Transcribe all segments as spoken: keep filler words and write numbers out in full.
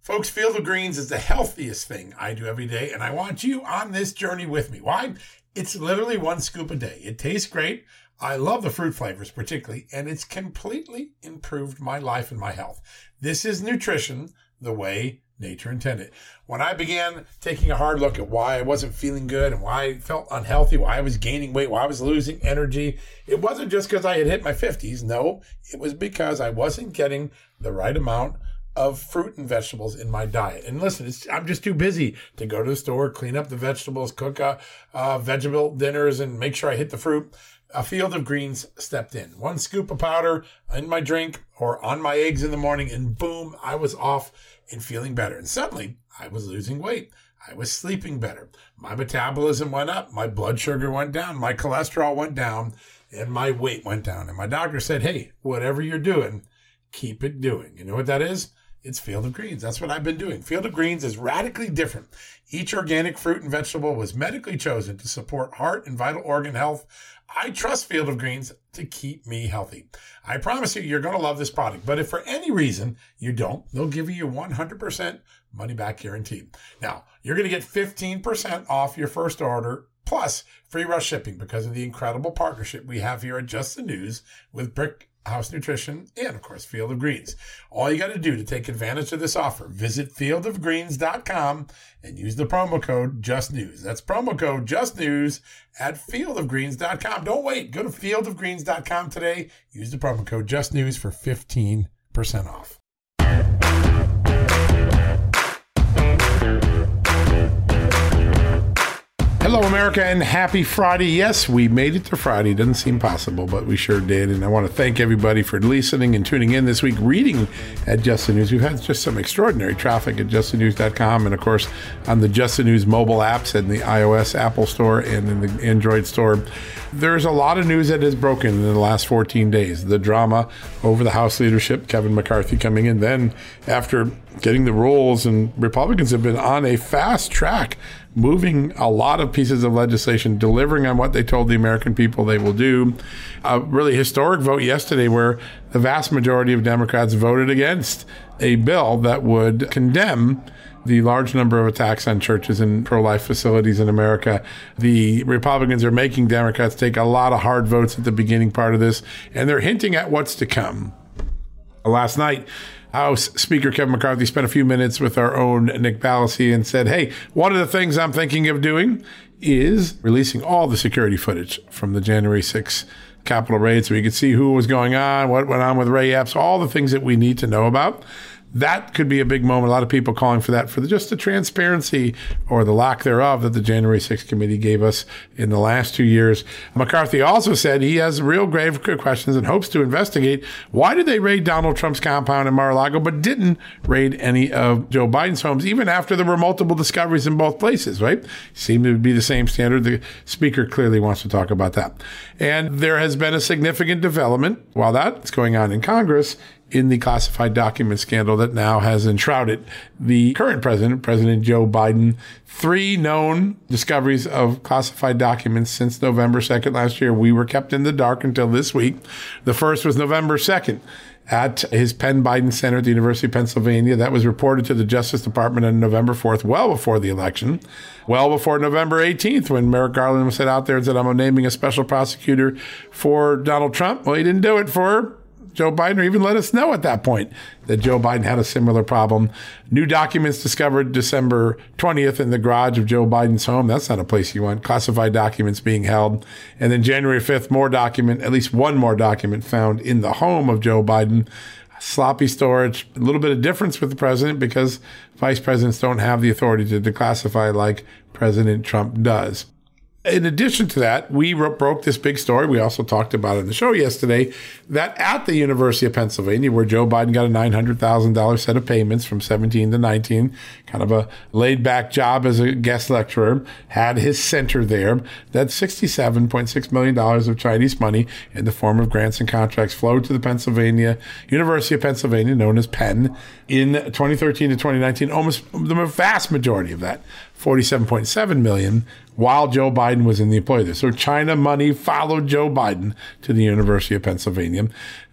Folks, Field of Greens is the healthiest thing I do every day, and I want you on this journey with me. Why? It's literally one scoop a day. It tastes great. I love the fruit flavors particularly, and it's completely improved my life and my health. This is nutrition the way nature intended. When I began taking a hard look at why I wasn't feeling good and why I felt unhealthy, why I was gaining weight, why I was losing energy, it wasn't just because I had hit my fifties. No, it was because I wasn't getting the right amount of fruit and vegetables in my diet. And listen, it's, I'm just too busy to go to the store, clean up the vegetables, cook uh, uh, vegetable dinners, and make sure I hit the fruit. A Field of Greens stepped in. One scoop of powder in my drink or on my eggs in the morning, and boom, I was off and feeling better. And suddenly, I was losing weight. I was sleeping better. My metabolism went up. My blood sugar went down. My cholesterol went down. And my weight went down. And my doctor said, hey, whatever you're doing, keep it doing. You know what that is? It's Field of Greens. That's what I've been doing. Field of Greens is radically different. Each organic fruit and vegetable was medically chosen to support heart and vital organ health. I trust Field of Greens to keep me healthy. I promise you, you're going to love this product. But if for any reason you don't, they'll give you your one hundred percent money back guarantee. Now, you're going to get fifteen percent off your first order plus free rush shipping because of the incredible partnership we have here at Just the News with Brick House Nutrition, and of course, Field of Greens. All you got to do to take advantage of this offer, visit field of greens dot com and use the promo code JUSTNEWS. That's promo code JUSTNEWS at field of greens dot com. Don't wait. Go to field of greens dot com today. Use the promo code JUSTNEWS for fifteen percent off. Hello, America, and happy Friday. Yes, we made it to Friday. Doesn't seem possible, but we sure did. And I want to thank everybody for listening and tuning in this week, reading at Just the News. We've had just some extraordinary traffic at just the news dot com and, of course, on the Just the News mobile apps in the iOS Apple Store and in the Android Store. There's a lot of news that has broken in the last fourteen days. The drama over the House leadership, Kevin McCarthy coming in. Then, after getting the rules, and Republicans have been on a fast track, moving a lot of pieces of legislation, delivering on what they told the American people they will do. A really historic vote yesterday where the vast majority of Democrats voted against a bill that would condemn the large number of attacks on churches and pro-life facilities in America. The Republicans are making Democrats take a lot of hard votes at the beginning part of this, and they're hinting at what's to come. Last night, House Speaker Kevin McCarthy spent a few minutes with our own Nick Ballasy and said, hey, one of the things I'm thinking of doing is releasing all the security footage from the January sixth Capitol raid so we could see who was going on, what went on with Ray Epps, all the things that we need to know about. That could be a big moment. A lot of people calling for that, for the, just the transparency or the lack thereof that the January sixth committee gave us in the last two years. McCarthy also said he has real grave questions and hopes to investigate why did they raid Donald Trump's compound in Mar-a-Lago but didn't raid any of Joe Biden's homes, even after there were multiple discoveries in both places, right? Seemed to be the same standard. The speaker clearly wants to talk about that. And there has been a significant development while that's going on in Congress in the classified document scandal that now has enshrouded the current president, President Joe Biden. Three known discoveries of classified documents since November second last year. We were kept in the dark until this week. The first was November second at his Penn Biden Center at the University of Pennsylvania. That was reported to the Justice Department on November fourth, well before the election, well before November eighteenth, when Merrick Garland sat out there and said, I'm naming a special prosecutor for Donald Trump. Well, he didn't do it for Joe Biden, or even let us know at that point that Joe Biden had a similar problem. New documents discovered December twentieth in the garage of Joe Biden's home. That's not a place you want classified documents being held. And then January fifth, more document, at least one more document found in the home of Joe Biden. Sloppy storage, a little bit of difference with the president because vice presidents don't have the authority to declassify like President Trump does. In addition to that, we broke this big story. We also talked about it in the show yesterday that at the University of Pennsylvania, where Joe Biden got a nine hundred thousand dollars set of payments from seventeen to nineteen, kind of a laid back job as a guest lecturer, had his center there, that sixty-seven point six million dollars of Chinese money in the form of grants and contracts flowed to the Pennsylvania, University of Pennsylvania, known as Penn, in twenty thirteen to twenty nineteen, almost the vast majority of that, forty-seven point seven million dollars, while Joe Biden was in the employ there. So China money followed Joe Biden to the University of Pennsylvania.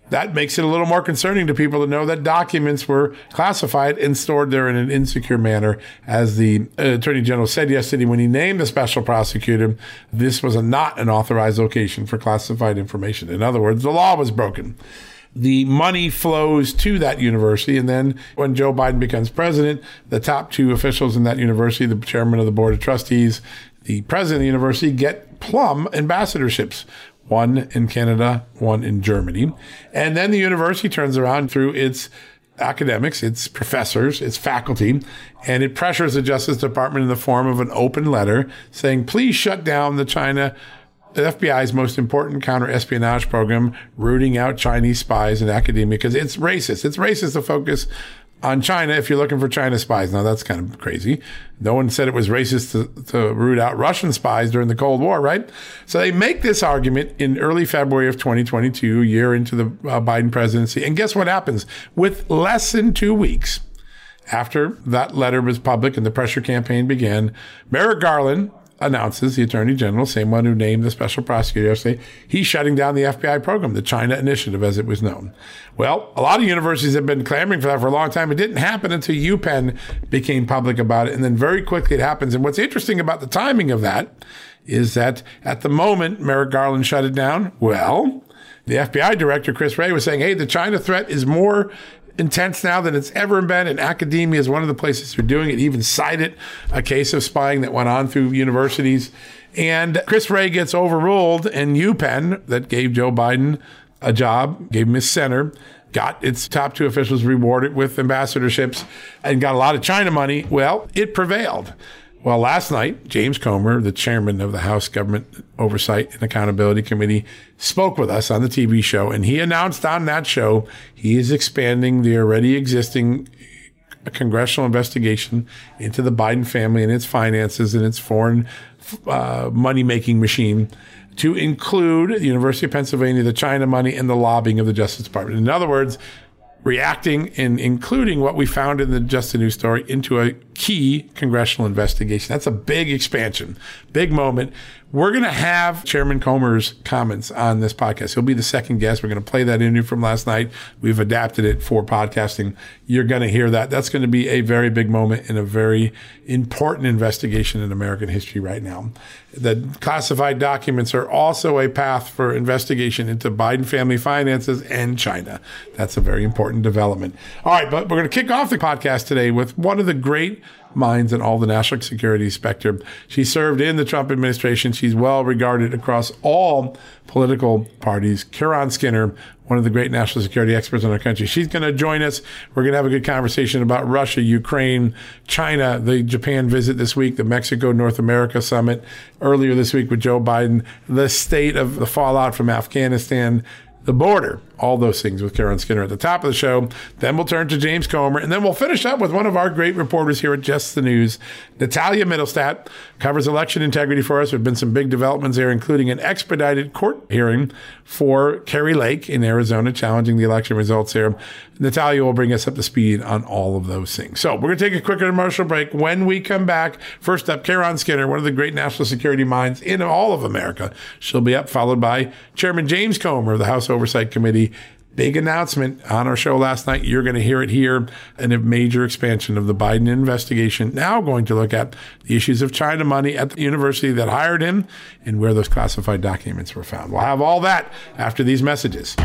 That makes it a little more concerning to people to know that documents were classified and stored there in an insecure manner. As the Attorney General said yesterday when he named the special prosecutor, this was a, not an authorized location for classified information. In other words, the law was broken. The money flows to that university, and then when Joe Biden becomes president, the top two officials in that university, the chairman of the board of trustees, the president of the university, get plum ambassadorships. One in Canada, one in Germany. And then the university turns around through its academics, its professors, its faculty, and it pressures the Justice Department in the form of an open letter saying, please shut down the China, the F B I's most important counter-espionage program, rooting out Chinese spies in academia, because it's racist. It's racist to focus on China if you're looking for China spies. Now, that's kind of crazy. No one said it was racist to, to root out Russian spies during the Cold War, right? So they make this argument in early February of twenty twenty-two, a year into the uh, Biden presidency. And guess what happens? With less than two weeks after that letter was public and the pressure campaign began, Merrick Garland announces, the Attorney General, same one who named the special prosecutor yesterday, he's shutting down the F B I program, the China Initiative, as it was known. Well, a lot of universities have been clamoring for that for a long time. It didn't happen until UPenn became public about it, and then very quickly it happens. And what's interesting about the timing of that is that at the moment Merrick Garland shut it down, well, the F B I director, Chris Wray, was saying, hey, the China threat is more intense now than it's ever been, and academia is one of the places they're doing it. He even cited a case of spying that went on through universities. And Chris Wray gets overruled, and UPenn, that gave Joe Biden a job, gave him his center, got its top two officials rewarded with ambassadorships, and got a lot of China money. Well, it prevailed. Well, last night, James Comer, the chairman of the House Government Oversight and Accountability Committee, spoke with us on the T V show, and he announced on that show he is expanding the already existing congressional investigation into the Biden family and its finances and its foreign uh, money-making machine to include the University of Pennsylvania, the China money, and the lobbying of the Justice Department. In other words, reacting and including what we found in the Just the News story into a key congressional investigation. That's a big expansion, big moment. We're going to have Chairman Comer's comments on this podcast. He'll be the second guest. We're going to play that interview from last night. We've adapted it for podcasting. You're going to hear that. That's going to be a very big moment in a very important investigation in American history right now. The classified documents are also a path for investigation into Biden family finances and China. That's a very important development. All right, but we're going to kick off the podcast today with one of the great minds in all the national security spectrum. She served in the Trump administration. She's well regarded across all political parties. Kieron Skinner, one of the great national security experts in our country. She's going to join us. We're going to have a good conversation about Russia, Ukraine, China, the Japan visit this week, the Mexico, North America summit earlier this week with Joe Biden, the state of the fallout from Afghanistan, the border, all those things with Kieron Skinner at the top of the show. Then we'll turn to James Comer, and then we'll finish up with one of our great reporters here at Just the News. Natalia Mittelstadt covers election integrity for us. There have been some big developments there, including an expedited court hearing for Kari Lake in Arizona, challenging the election results here. Natalia will bring us up to speed on all of those things. So we're going to take a quick commercial break. When we come back, first up, Kieron Skinner, one of the great national security minds in all of America. She'll be up, followed by Chairman James Comer of the House Oversight Committee. Big announcement on our show last night. You're going to hear it here, and a major expansion of the Biden investigation. Now going to look at the issues of China money at the university that hired him and where those classified documents were found. We'll have all that after these messages.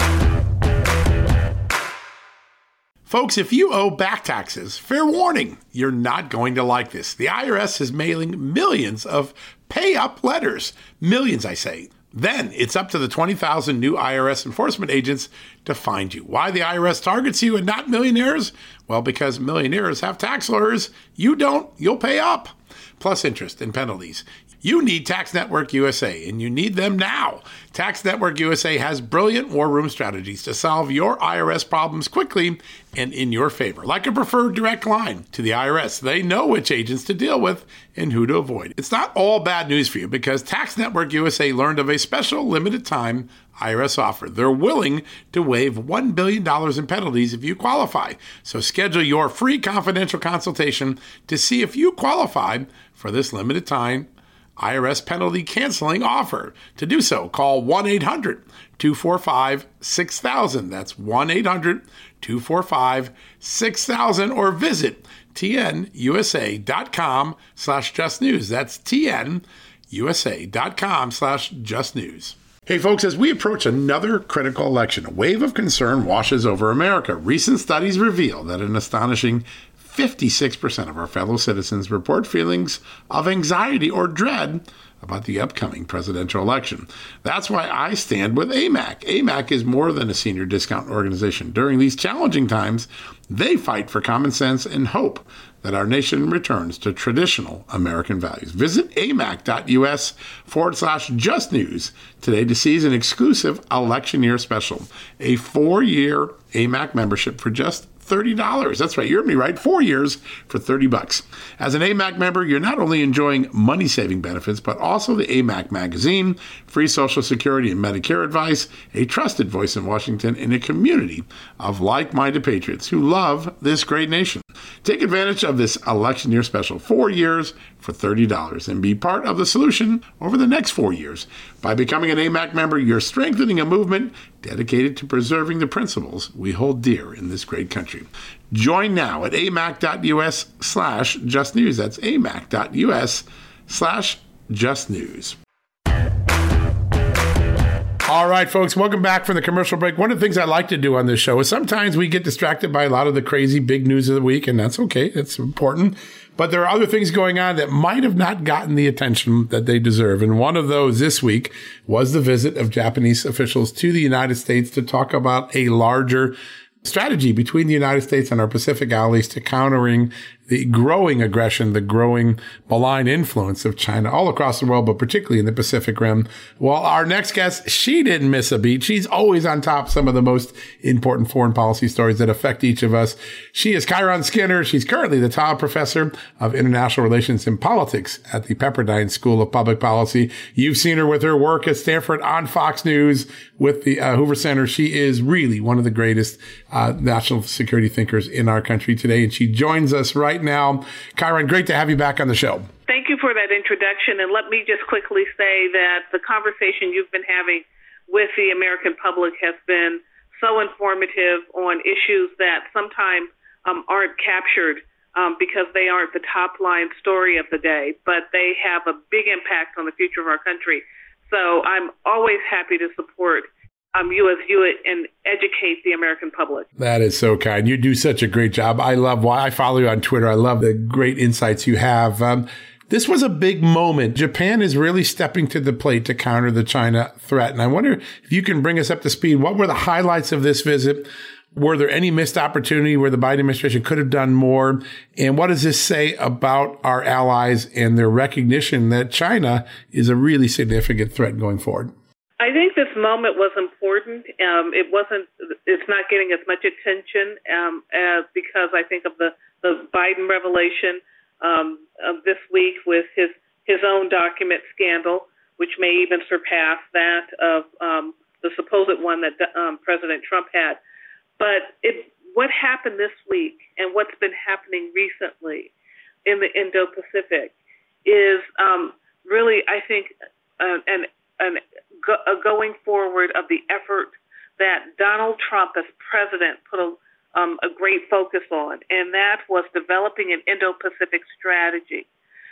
Folks, if you owe back taxes, fair warning, you're not going to like this. The I R S is mailing millions of pay-up letters. Millions, I say. Then it's up to the twenty thousand new I R S enforcement agents to find you. Why the I R S targets you and not millionaires? Well, because millionaires have tax lawyers. You don't, you'll pay up. Plus interest and penalties. You need Tax Network U S A, and you need them now. Tax Network U S A has brilliant war room strategies to solve your I R S problems quickly and in your favor. Like a preferred direct line to the I R S. They know which agents to deal with and who to avoid. It's not all bad news for you, because Tax Network U S A learned of a special limited time I R S offer. They're willing to waive one billion dollars in penalties if you qualify. So schedule your free confidential consultation to see if you qualify for this limited time I R S penalty canceling offer. To do so, call one eight hundred two four five six thousand. That's one eight hundred two four five six thousand or visit tnusa.com slash just news. That's tnusa.com slash just news. Hey folks, as we approach another critical election, a wave of concern washes over America. Recent studies reveal that an astonishing fifty-six percent of our fellow citizens report feelings of anxiety or dread about the upcoming presidential election. That's why I stand with A M A C. A M A C is more than a senior discount organization. During these challenging times, they fight for common sense and hope that our nation returns to traditional American values. Visit amac.us forward slash just news today to seize an exclusive election year special, a four-year A M A C membership for just thirty dollars. That's right. You heard me right. Four years for thirty bucks. As an A M A C member, you're not only enjoying money-saving benefits, but also the A M A C magazine, free Social Security and Medicare advice, a trusted voice in Washington, and a community of like-minded patriots who love this great nation. Take advantage of this election year special, four years for thirty dollars, and be part of the solution over the next four years. By becoming an A M A C member, you're strengthening a movement dedicated to preserving the principles we hold dear in this great country. Join now at amac.us slash just news. That's amac.us slash just news. All right, folks, welcome back from the commercial break. One of the things I like to do on this show is sometimes we get distracted by a lot of the crazy big news of the week, and that's okay. It's important. But there are other things going on that might have not gotten the attention that they deserve. And one of those this week was the visit of Japanese officials to the United States to talk about a larger strategy between the United States and our Pacific allies to countering the growing aggression, the growing malign influence of China all across the world, but particularly in the Pacific Rim. Well, our next guest, she didn't miss a beat. She's always on top of some of the most important foreign policy stories that affect each of us. She is Kieron Skinner. She's currently the Todd Professor of International Relations and Politics at the Pepperdine School of Public Policy. You've seen her with her work at Stanford, on Fox News, with the uh, Hoover Center. She is really one of the greatest uh, national security thinkers in our country today, and she joins us right now. Kieron, great to have you back on the show. Thank you for that introduction. And let me just quickly say that the conversation you've been having with the American public has been so informative on issues that sometimes um, aren't captured um, because they aren't the top line story of the day, but they have a big impact on the future of our country. So I'm always happy to support Um, you as you and educate the American public. That is so kind. You do such a great job. I love why I follow you on Twitter. I love the great insights you have. Um, this was a big moment. Japan is really stepping to the plate to counter the China threat. And I wonder if you can bring us up to speed. What were the highlights of this visit? Were there any missed opportunity where the Biden administration could have done more? And what does this say about our allies and their recognition that China is a really significant threat going forward? I think this moment was important. Um, it wasn't. It's not getting as much attention um, as because I think of the, the Biden revelation um, of this week with his his own document scandal, which may even surpass that of um, the supposed one that um, President Trump had. But it, what happened this week and what's been happening recently in the Indo-Pacific is um, really, I think, uh, an an Go, uh, going forward of the effort that Donald Trump as president put a, um, a great focus on, and that was developing an Indo-Pacific strategy.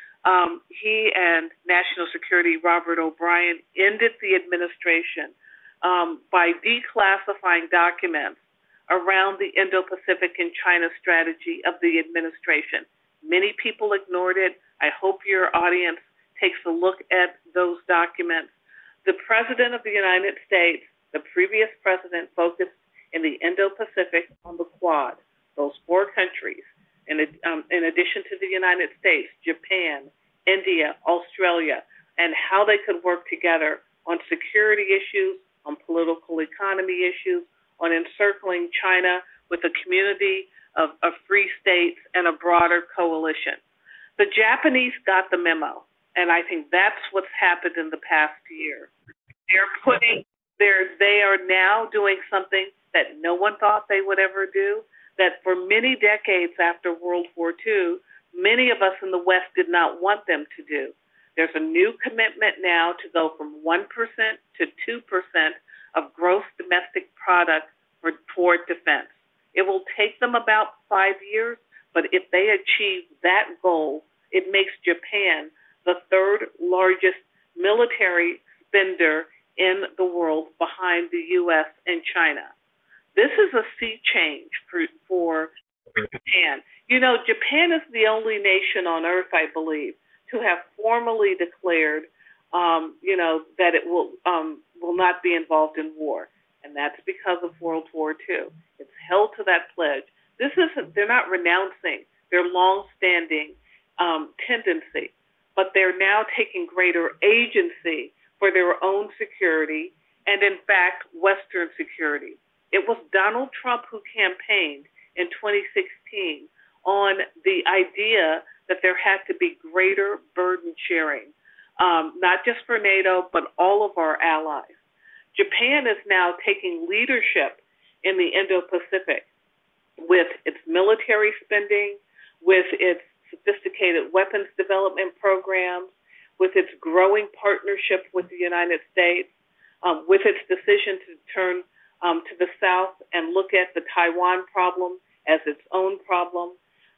Um, he and National Security Robert O'Brien ended the administration um, by declassifying documents around the Indo-Pacific and China strategy of the administration. Many people ignored it. I hope your audience takes a look at those documents. The President of the United States, the previous president, focused in the Indo-Pacific on the Quad, those four countries, in, um, in addition to the United States, Japan, India, Australia, and how they could work together on security issues, on political economy issues, on encircling China with a community of, of free states and a broader coalition. The Japanese got the memo. And I think that's what's happened in the past year. They're putting, they're, they are now doing something that no one thought they would ever do, that for many decades after World War Two, many of us in the West did not want them to do. There's a new commitment now to go from one percent to two percent of gross domestic product for, toward defense. It will take them about five years, but if they achieve that goal, it makes Japan the third largest military spender in the world behind the U S and China. This is a sea change for, for Japan. You know, Japan is the only nation on earth, I believe, to have formally declared, um, you know, that it will um, will not be involved in war, and that's because of World War Two. It's held to that pledge. This isn't; they're not renouncing their long-standing um, tendency, but they're now taking greater agency for their own security and, in fact, Western security. It was Donald Trump who campaigned in twenty sixteen on the idea that there had to be greater burden sharing, um, not just for NATO, but all of our allies. Japan is now taking leadership in the Indo-Pacific with its military spending, with its sophisticated weapons development programs, with its growing partnership with the United States, um, with its decision to turn um, to the South and look at the Taiwan problem as its own problem.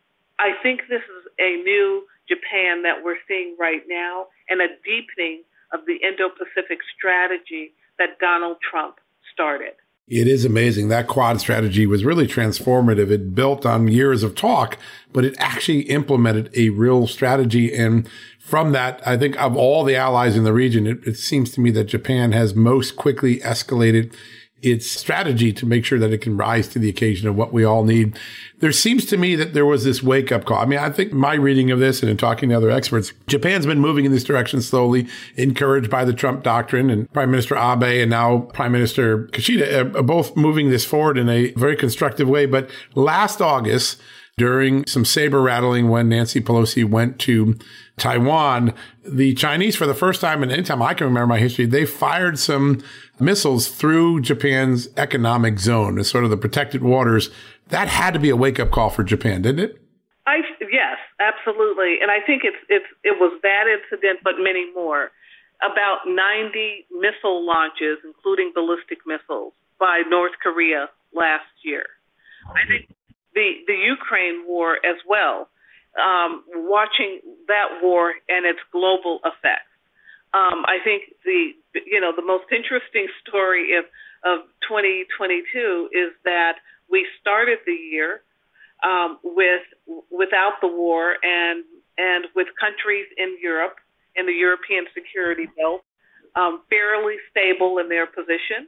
I think this is a new Japan that we're seeing right now, and a deepening of the Indo-Pacific strategy that Donald Trump started. It is amazing. That Quad strategy was really transformative. It built on years of talk, but it actually implemented a real strategy. And from that, I think of all the allies in the region, it, it seems to me that Japan has most quickly escalated its strategy to make sure that it can rise to the occasion of what we all need. There seems to me that there was this wake-up call. I mean, I think my reading of this and in talking to other experts, Japan's been moving in this direction slowly, encouraged by the Trump doctrine, and Prime Minister Abe and now Prime Minister Kishida are both moving this forward in a very constructive way. But last August, during some saber rattling when Nancy Pelosi went to Taiwan, the Chinese, for the first time in any time I can remember my history, they fired some missiles through Japan's economic zone, as sort of the protected waters. That had to be a wake-up call for Japan, didn't it? I, yes, absolutely. And I think it's, it's, it was that incident, but many more. About ninety missile launches, including ballistic missiles, by North Korea last year. I think the, the Ukraine war as well, um, watching that war and its global effects. Um, I think the, you know, the most interesting story of, of twenty twenty-two is that we started the year um, with without the war and and with countries in Europe, in the European security belt, um, fairly stable in their position.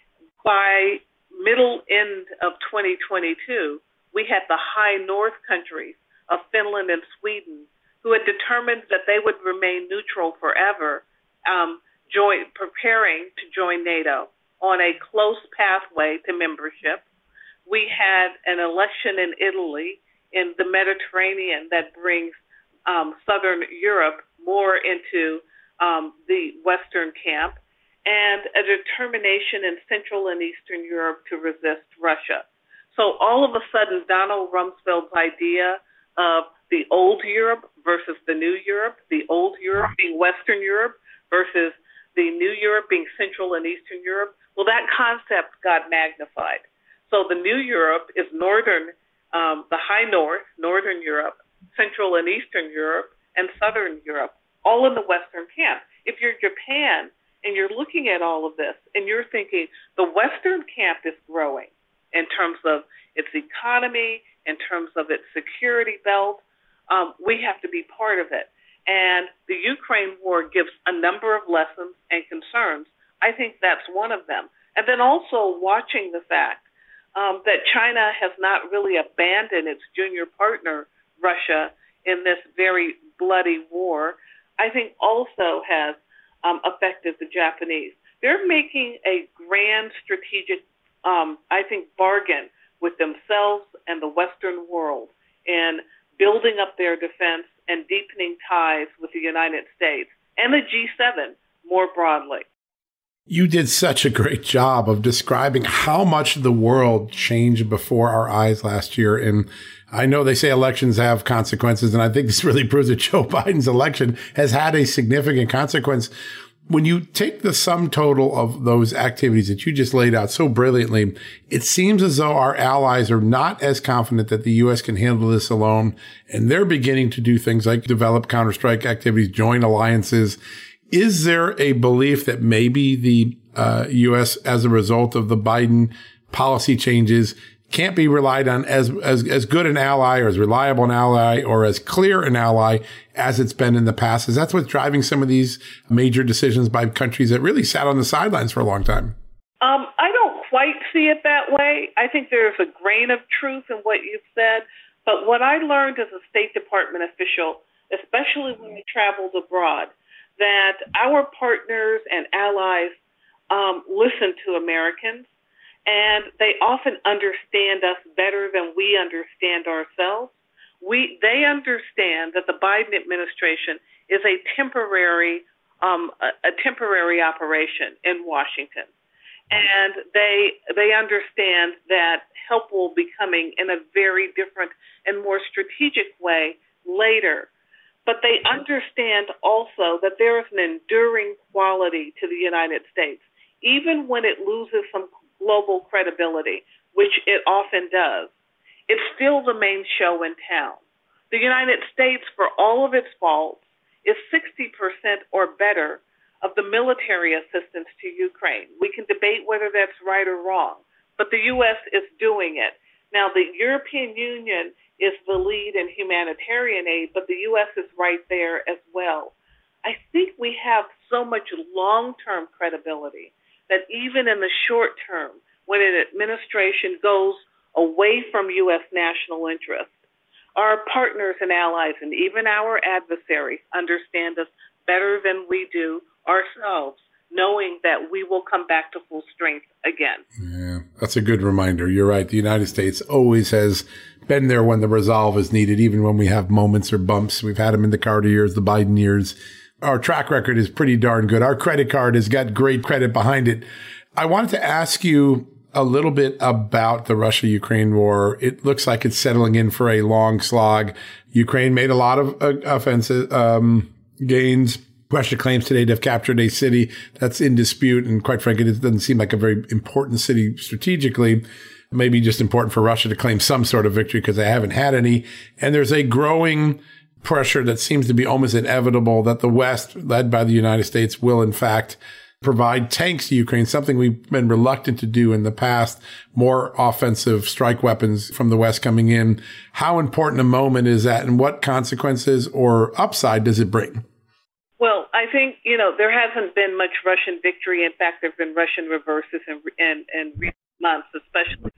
By middle end of twenty twenty-two, we had the high north countries of Finland and Sweden who had determined that they would remain neutral forever, um, join, preparing to join NATO on a close pathway to membership. We had an election in Italy, in the Mediterranean, that brings um, Southern Europe more into um, the Western camp, and a determination in Central and Eastern Europe to resist Russia. So all of a sudden, Donald Rumsfeld's idea of the old Europe versus the new Europe, the old Europe being Western Europe versus the new Europe being Central and Eastern Europe, well, that concept got magnified. So the new Europe is northern, um, the high north, northern Europe, Central and Eastern Europe, and Southern Europe, all in the Western camp. If you're Japan and you're looking at all of this and you're thinking the Western camp is growing in terms of its economy, in terms of its security belt, um, we have to be part of it. And the Ukraine war gives a number of lessons and concerns. I think that's one of them. And then also watching the fact um, that China has not really abandoned its junior partner, Russia, in this very bloody war, I think also has um, affected the Japanese. They're making a grand strategic, um, I think, bargain with themselves and the Western world in building up their defense and deepening ties with the United States and the G seven more broadly. You did such a great job of describing how much the world changed before our eyes last year. And I know they say elections have consequences, and I think this really proves that Joe Biden's election has had a significant consequence. When you take the sum total of those activities that you just laid out so brilliantly, it seems as though our allies are not as confident that the U S can handle this alone, and they're beginning to do things like develop counterstrike activities, join alliances. Is there a belief that maybe the uh, U S, as a result of the Biden policy changes, can't be relied on as, as, as good an ally or as reliable an ally or as clear an ally as it's been in the past? Is that what's driving some of these major decisions by countries that really sat on the sidelines for a long time? Um, I don't quite see it that way. I think there's a grain of truth in what you've said. But what I learned as a State Department official, especially when we traveled abroad, that our partners and allies um, listen to Americans, and they often understand us better than we understand ourselves. We they understand that the Biden administration is a temporary um, a, a temporary operation in Washington, and they they understand that help will be coming in a very different and more strategic way later. But they understand also that there is an enduring quality to the United States, even when it loses some global credibility, which it often does. It's still the main show in town. The United States, for all of its faults, is sixty percent or better of the military assistance to Ukraine. We can debate whether that's right or wrong, but the U S is doing it. Now, the European Union is the lead in humanitarian aid, but the U S is right there as well. I think we have so much long-term credibility that even in the short term, when an administration goes away from U S national interest, our partners and allies and even our adversaries understand us better than we do ourselves, knowing that we will come back to full strength again. Yeah, that's a good reminder. You're right. The United States always has been there when the resolve is needed, even when we have moments or bumps. We've had them in the Carter years, the Biden years. Our track record is pretty darn good. Our credit card has got great credit behind it. I wanted to ask you a little bit about the Russia-Ukraine war. It looks like it's settling in for a long slog. Ukraine made a lot of uh, offensive um, gains. Russia claims today to have captured a city that's in dispute. And quite frankly, it doesn't seem like a very important city strategically. Maybe just important for Russia to claim some sort of victory because they haven't had any. And there's a growing pressure that seems to be almost inevitable that the West, led by the United States, will in fact provide tanks to Ukraine, something we've been reluctant to do in the past, more offensive strike weapons from the West coming in. How important a moment is that, and what consequences or upside does it bring? Well, I think, you know, there hasn't been much Russian victory. In fact, there have been Russian reverses in, in, in recent months, especially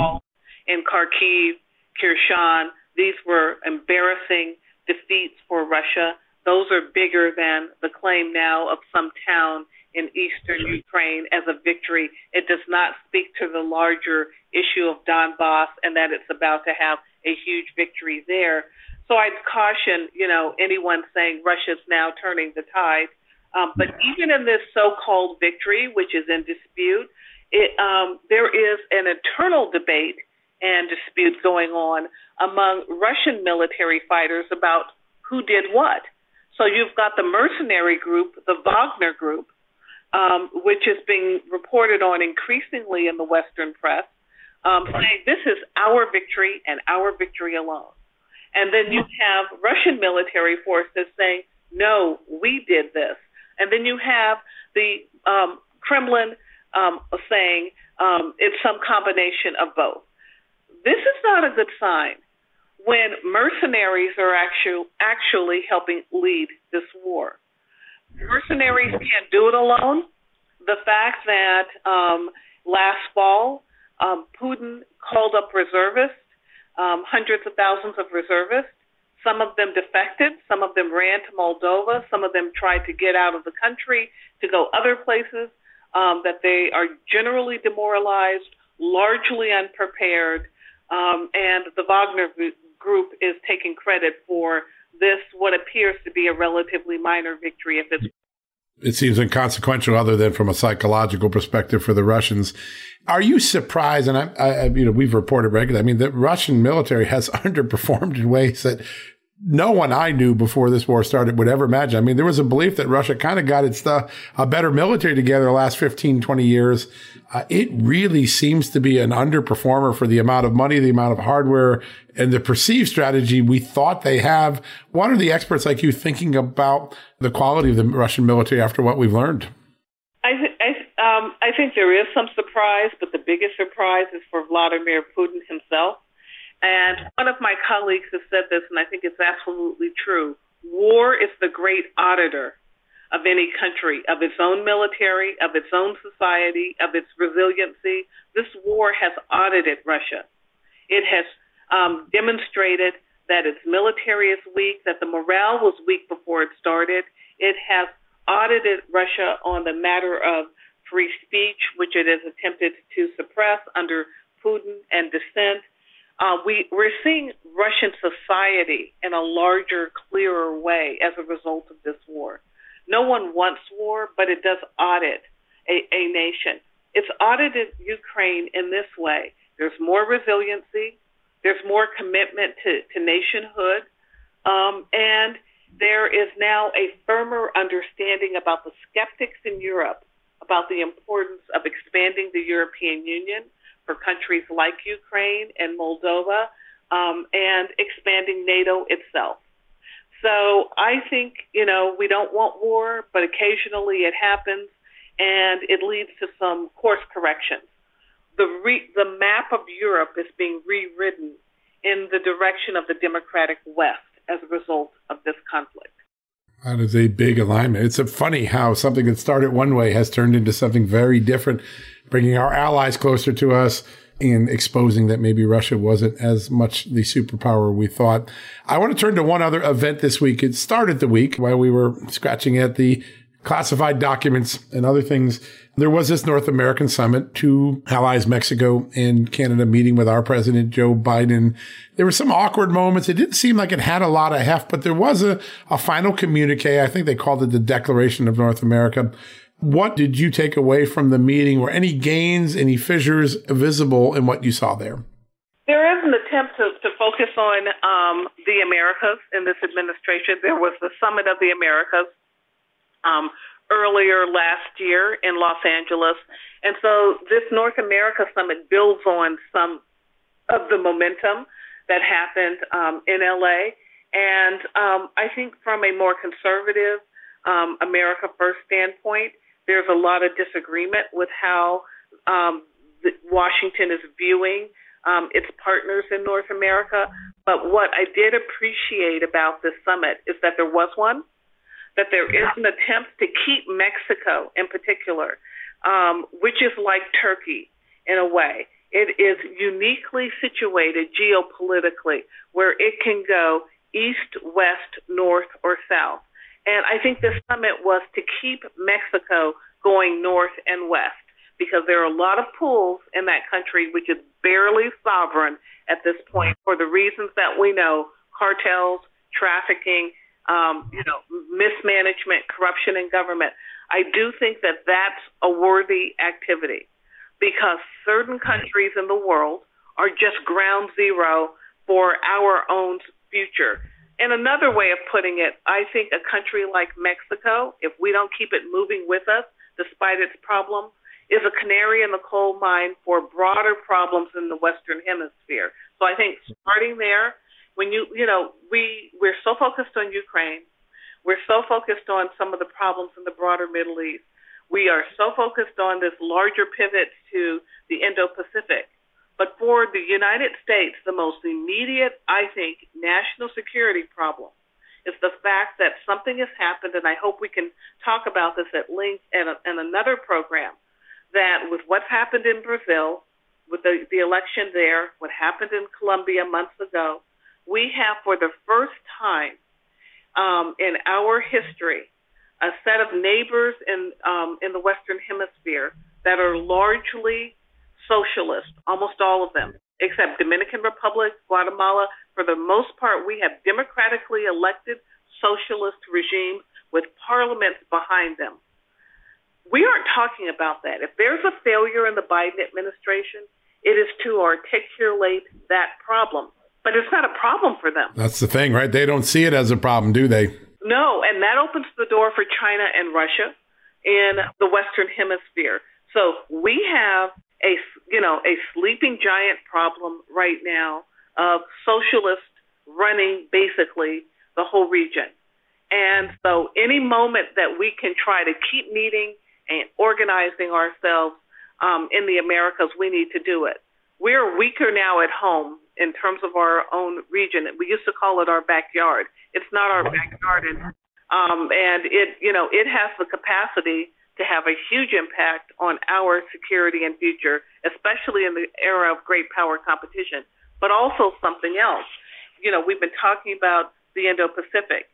in Kharkiv, Kherson. These were embarrassing defeats for Russia. Those are bigger than the claim now of some town in eastern Ukraine as a victory. It does not speak to the larger issue of Donbass and that it's about to have a huge victory there. So I'd caution, you know, anyone saying Russia's now turning the tide. Um, but even in this so-called victory, which is in dispute, it, um, there is an internal debate and dispute going on among Russian military fighters about who did what. So you've got the mercenary group, the Wagner group, um, which is being reported on increasingly in the Western press, um, saying this is our victory and our victory alone. And then you have Russian military forces saying, no, we did this. And then you have the um, Kremlin um, saying um, it's some combination of both. This is not a good sign when mercenaries are actually, actually helping lead this war. Mercenaries can't do it alone. The fact that um, last fall um, Putin called up reservists, um, hundreds of thousands of reservists, some of them defected, some of them ran to Moldova, some of them tried to get out of the country to go other places, um, that they are generally demoralized, largely unprepared, um, and the Wagner group is taking credit for this, what appears to be a relatively minor victory if it's it seems inconsequential other than from a psychological perspective for the Russians. Are you surprised? And I, I you know, we've reported regularly. I mean, the Russian military has underperformed in ways that no one I knew before this war started would ever imagine. I mean, there was a belief that Russia kind of got its uh, a better military together the last fifteen, twenty years. Uh, it really seems to be an underperformer for the amount of money, the amount of hardware, and the perceived strategy we thought they have. What are the experts like you thinking about the quality of the Russian military after what we've learned? I, th- I, th- um, I think there is some surprise, but the biggest surprise is for Vladimir Putin himself. And one of my colleagues has said this, and I think it's absolutely true. War is the great auditor of any country, of its own military, of its own society, of its resiliency. This war has audited Russia. It has um, demonstrated that its military is weak, that the morale was weak before it started. It has audited Russia on the matter of free speech, which it has attempted to suppress under Putin and dissent. Uh, we, we're seeing Russian society in a larger, clearer way as a result of this war. No one wants war, but it does audit a, a nation. It's audited Ukraine in this way. There's more resiliency. There's more commitment to, to nationhood. Um, and there is now a firmer understanding about the skeptics in Europe about the importance of expanding the European Union for countries like Ukraine and Moldova, um, and expanding NATO itself. So I think, you know, we don't want war, but occasionally it happens, and it leads to some course corrections. The re- the map of Europe is being rewritten in the direction of the democratic West as a result of this conflict. That is a big alignment. It's a funny how something that started one way has turned into something very different, bringing our allies closer to us and exposing that maybe Russia wasn't as much the superpower we thought. I want to turn to one other event this week. It started the week while we were scratching at the classified documents and other things. There was this North American summit, two allies, Mexico and Canada, meeting with our president, Joe Biden. There were some awkward moments. It didn't seem like it had a lot of heft, but there was a, a final communique. I think they called it the Declaration of North America. What did you take away from the meeting? Were any gains, any fissures visible in what you saw there? There is an attempt to, to focus on um, the Americas in this administration. There was the Summit of the Americas um, earlier last year in Los Angeles. And so this North America Summit builds on some of the momentum that happened um, in L A. And um, I think from a more conservative um, America First standpoint, there's a lot of disagreement with how um, the, Washington is viewing um, its partners in North America. But what I did appreciate about this summit is that there was one, that there is an attempt to keep Mexico in particular, um, which is like Turkey in a way. It is uniquely situated geopolitically where it can go east, west, north, or south. And I think this summit was to keep Mexico going north and west because there are a lot of pools in that country which is barely sovereign at this point for the reasons that we know, cartels, trafficking, um, you know, mismanagement, corruption in government. I do think that that's a worthy activity because certain countries in the world are just ground zero for our own future. And another way of putting it, I think a country like Mexico, if we don't keep it moving with us, despite its problems, is a canary in the coal mine for broader problems in the Western Hemisphere. So I think starting there, when you, you know, we, we're so focused on Ukraine, we're so focused on some of the problems in the broader Middle East, we are so focused on this larger pivot to the Indo-Pacific. But for the United States, the most immediate, I think, national security problem is the fact that something has happened, and I hope we can talk about this at length in, a, in another program, that with what's happened in Brazil, with the, the election there, what happened in Colombia months ago, we have for the first time um, in our history a set of neighbors in, um, in the Western Hemisphere that are largely socialist, almost all of them, except Dominican Republic, Guatemala. For the most part, we have democratically elected socialist regimes with parliaments behind them. We aren't talking about that. If there's a failure in the Biden administration, it is to articulate that problem. But it's not a problem for them. That's the thing, right? They don't see it as a problem, do they? No, and that opens the door for China and Russia in the Western Hemisphere. So we have a, you know, a sleeping giant problem right now of socialists running basically the whole region. And so any moment that we can try to keep meeting and organizing ourselves um, in the Americas, we need to do it. We're weaker now at home in terms of our own region. We used to call it our backyard. It's not our backyard. And, um, and it, you know, it has the capacity to have a huge impact on our security and future, especially in the era of great power competition, but also something else. You know, we've been talking about the Indo-Pacific.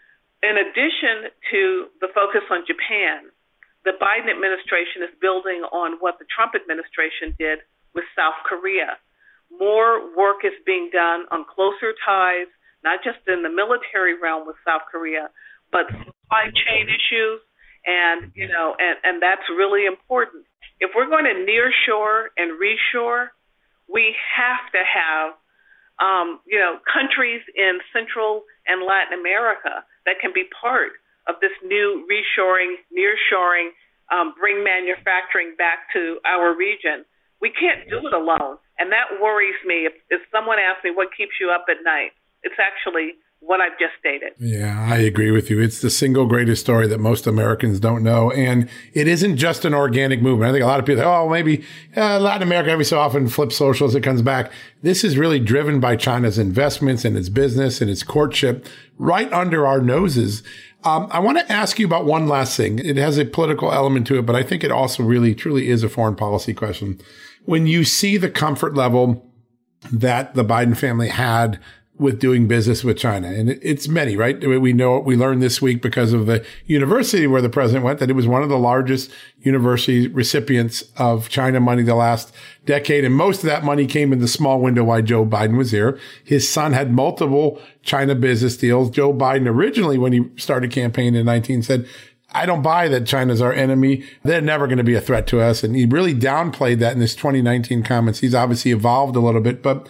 In addition to the focus on Japan, the Biden administration is building on what the Trump administration did with South Korea. More work is being done on closer ties, not just in the military realm with South Korea, but supply chain issues, and you know, and, and that's really important. If we're going to nearshore and reshore, we have to have um, you know, countries in Central and Latin America that can be part of this new reshoring, nearshoring, um, bring manufacturing back to our region. We can't do it alone. And that worries me. If, if someone asks me what keeps you up at night, it's actually what I've just stated. Yeah, I agree with you. It's the single greatest story that most Americans don't know. And it isn't just an organic movement. I think a lot of people think, oh, maybe uh, Latin America every so often flips social as it comes back. This is really driven by China's investments and its business and its courtship right under our noses. Um, I want to ask you about one last thing. It has a political element to it, but I think it also really, truly is a foreign policy question. When you see the comfort level that the Biden family had with doing business with China, and it's many, right? We know, we learned this week because of the university where the president went that it was one of the largest university recipients of China money the last decade. And most of that money came in the small window while Joe Biden was here. His son had multiple China business deals. Joe Biden originally, when he started campaigning in nineteen, said, I don't buy that China's our enemy. They're never going to be a threat to us. And he really downplayed that in his twenty nineteen comments. He's obviously evolved a little bit, but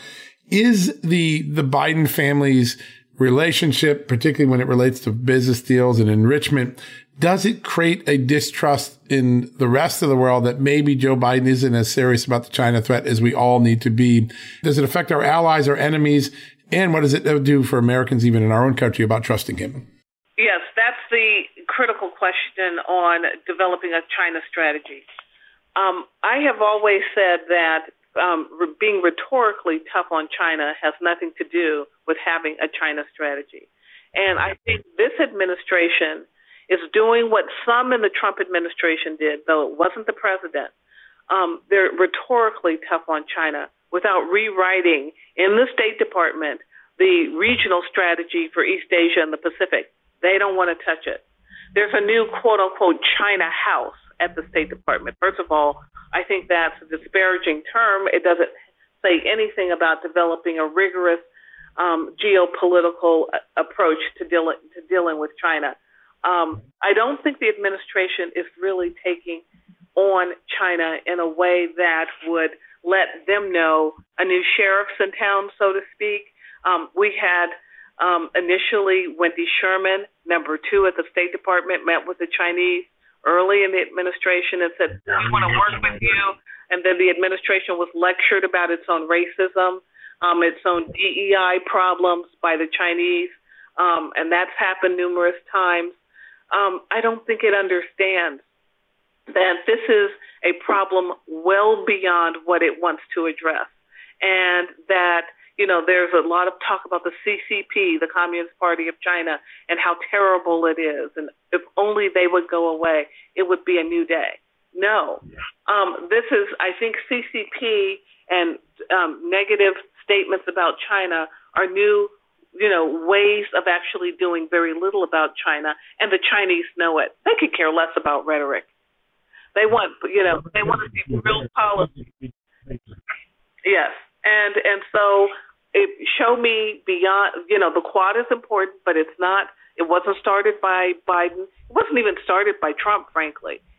is the, the Biden family's relationship, particularly when it relates to business deals and enrichment, does it create a distrust in the rest of the world that maybe Joe Biden isn't as serious about the China threat as we all need to be? Does it affect our allies, our enemies? And what does it do for Americans, even in our own country, about trusting him? Yes, that's the critical question on developing a China strategy. Um, I have always said that Um, re- being rhetorically tough on China has nothing to do with having a China strategy. And I think this administration is doing what some in the Trump administration did, though it wasn't the president. Um, they're rhetorically tough on China without rewriting in the State Department the regional strategy for East Asia and the Pacific. They don't want to touch it. There's a new quote-unquote China house at the State Department. First of all, I think that's a disparaging term. It doesn't say anything about developing a rigorous um, geopolitical a- approach to, deal- to dealing with China. Um, I don't think the administration is really taking on China in a way that would let them know a new sheriff's in town, so to speak. Um, we had um, initially Wendy Sherman, number two at the State Department, met with the Chinese early in the administration and said, we want to work with you. And then the administration was lectured about its own racism, um, its own D E I problems by the Chinese, um, and that's happened numerous times. Um, I don't think it understands that this is a problem well beyond what it wants to address, and that you know, there's a lot of talk about the C C P, the Communist Party of China, and how terrible it is. And if only they would go away, it would be a new day. No. Um, this is, I think, C C P and um, negative statements about China are new, you know, ways of actually doing very little about China, and the Chinese know it. They could care less about rhetoric. They want, you know, they want to see real policy. Yes. And and so it, show me beyond, you know, the Quad is important, but it's not, it wasn't started by Biden. It wasn't even started by Trump, frankly.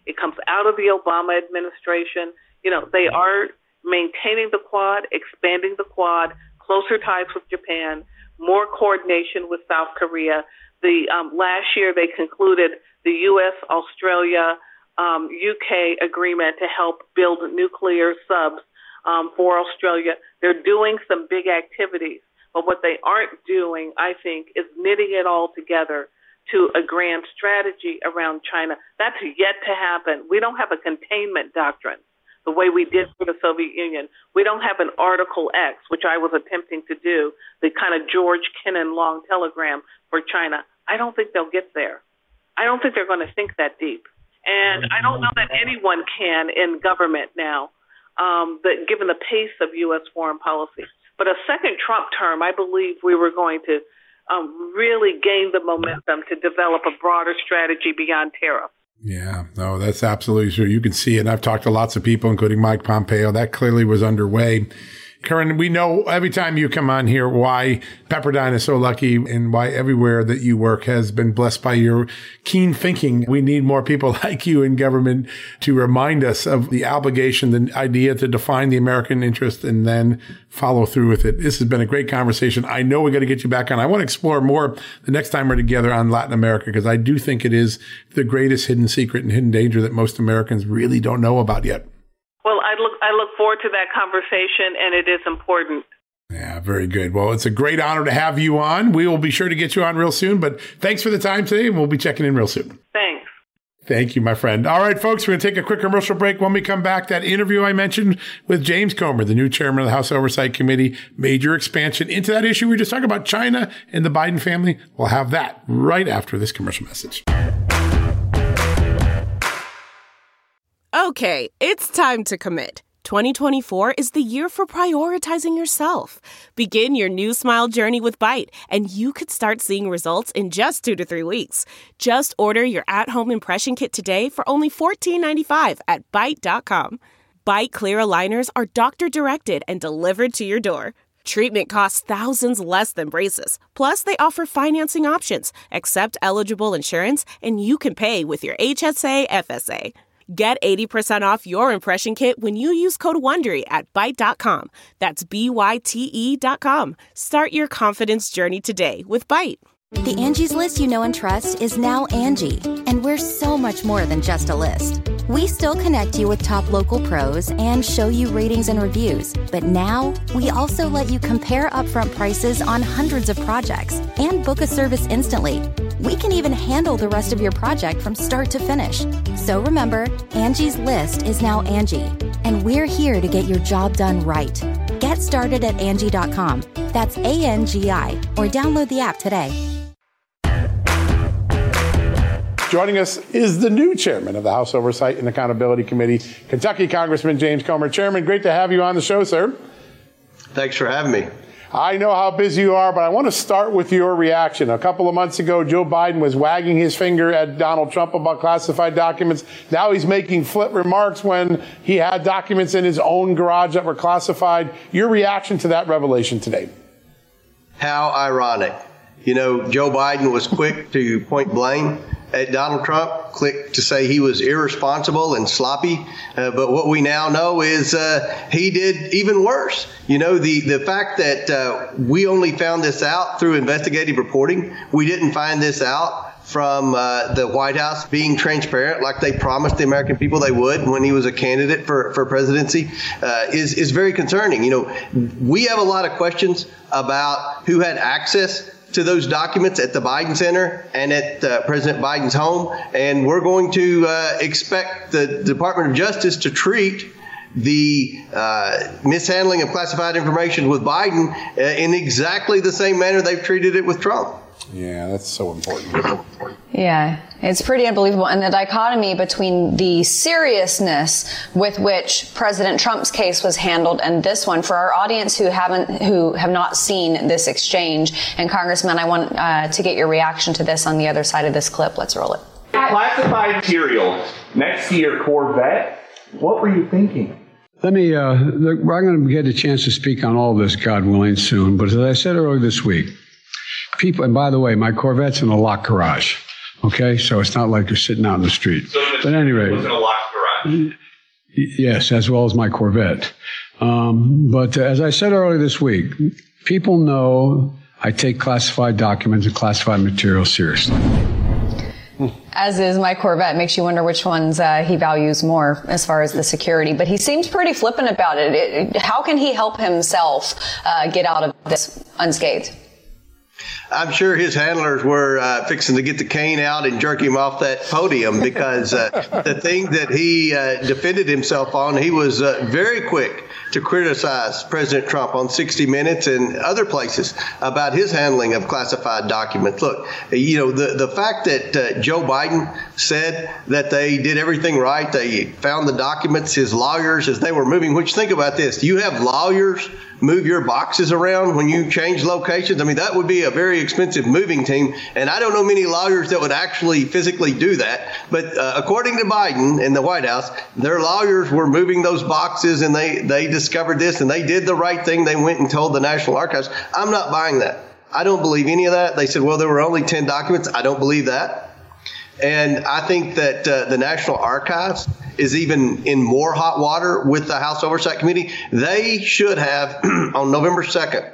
It comes out of the Obama administration. You know, they are maintaining the Quad, expanding the Quad, closer ties with Japan, more coordination with South Korea. The um, last year they concluded the U S, Australia, um, U K agreement to help build nuclear subs um, for Australia. They're doing some big activities, but what they aren't doing, I think, is knitting it all together to a grand strategy around China. That's yet to happen. We don't have a containment doctrine the way we did for the Soviet Union. We don't have an Article X, which I was attempting to do, the kind of George Kennan long telegram for China. I don't think they'll get there. I don't think they're going to think that deep. And I don't know that anyone can in government now, um, but given the pace of U S foreign policy. But a second Trump term, I believe we were going to um, really gain the momentum to develop a broader strategy beyond tariffs. Yeah, no, that's absolutely true. You can see it. And I've talked to lots of people, including Mike Pompeo. That clearly was underway. Karen, we know every time you come on here why Pepperdine is so lucky and why everywhere that you work has been blessed by your keen thinking. We need more people like you in government to remind us of the obligation, the idea to define the American interest and then follow through with it. This has been a great conversation. I know we got to get you back on. I want to explore more the next time we're together on Latin America, because I do think it is the greatest hidden secret and hidden danger that most Americans really don't know about yet. Well, I look I look forward to that conversation, and it is important. Yeah, very good. Well, it's a great honor to have you on. We will be sure to get you on real soon, but thanks for the time today, and we'll be checking in real soon. Thanks. Thank you, my friend. All right, folks, we're going to take a quick commercial break. When we come back, that interview I mentioned with James Comer, the new chairman of the House Oversight Committee, major expansion into that issue. We just talked about China and the Biden family. We'll have that right after this commercial message. Okay, it's time to commit. twenty twenty-four is the year for prioritizing yourself. Begin your new smile journey with Byte, and you could start seeing results in just two to three weeks. Just order your at-home impression kit today for only fourteen ninety-five at byte dot com. Byte clear aligners are doctor-directed and delivered to your door. Treatment costs thousands less than braces. Plus, they offer financing options, accept eligible insurance, and you can pay with your H S A F S A. Get eighty percent off your impression kit when you use code WONDERY at byte dot com. That's B Y T E dot com. Start your confidence journey today with Byte. The Angie's List you know and trust is now Angie, and we're so much more than just a list. We still connect you with top local pros and show you ratings and reviews, but now we also let you compare upfront prices on hundreds of projects and book a service instantly. We can even handle the rest of your project from start to finish. So remember, Angie's List is now Angie, and we're here to get your job done right. Get started at Angie dot com. That's A N G I, or download the app today. Joining us is the new chairman of the House Oversight and Accountability Committee, Kentucky Congressman James Comer. Chairman, great to have you on the show, sir. Thanks for having me. I know how busy you are, but I want to start with your reaction. A couple of months ago, Joe Biden was wagging his finger at Donald Trump about classified documents. Now he's making flip remarks when he had documents in his own garage that were classified. Your reaction to that revelation today? How ironic. You know, Joe Biden was quick to point blame at Donald Trump, quick to say he was irresponsible and sloppy. Uh, but what we now know is uh, he did even worse. You know, the, the fact that uh, we only found this out through investigative reporting, we didn't find this out from uh, the White House being transparent like they promised the American people they would when he was a candidate for, for presidency, uh, is, is very concerning. You know, we have a lot of questions about who had access to those documents at the Biden Center and at uh, President Biden's home. And we're going to uh, expect the Department of Justice to treat the uh, mishandling of classified information with Biden uh, in exactly the same manner they've treated it with Trump. Yeah, that's so important. Yeah, it's pretty unbelievable. And the dichotomy between the seriousness with which President Trump's case was handled and this one, for our audience who haven't, who have not seen this exchange, and Congressman, I want uh, to get your reaction to this on the other side of this clip. Let's roll it. Classified material next to your Corvette. What were you thinking? Let me, uh, look, I'm going to get a chance to speak on all this, God willing, soon. But as I said earlier this week, people, and by the way, my Corvette's in a locked garage. Okay, so it's not like they're sitting out in the street. So but at any rate, was in a locked garage. Yes, as well as my Corvette. Um, but uh, as I said earlier this week, people know I take classified documents and classified material seriously. As is my Corvette. Makes you wonder which ones uh, he values more as far as the security. But he seems pretty flippant about it. it, it how can he help himself uh, get out of this unscathed? I'm sure his handlers were uh, fixing to get the cane out and jerk him off that podium because uh, the thing that he uh, defended himself on, he was uh, very quick to criticize President Trump on sixty minutes and other places about his handling of classified documents. Look, you know, the, the fact that uh, Joe Biden said that they did everything right, they found the documents, his lawyers, as they were moving, which think about this, you have lawyers move your boxes around when you change locations. I mean, that would be a very expensive moving team. And I don't know many lawyers that would actually physically do that. But uh, according to Biden and the White House, their lawyers were moving those boxes and they, they discovered this and they did the right thing. They went and told the National Archives. I'm not buying that. I don't believe any of that. They said, well, there were only ten documents. I don't believe that. And I think that uh, the National Archives is even in more hot water with the House Oversight Committee. They should have, on November second,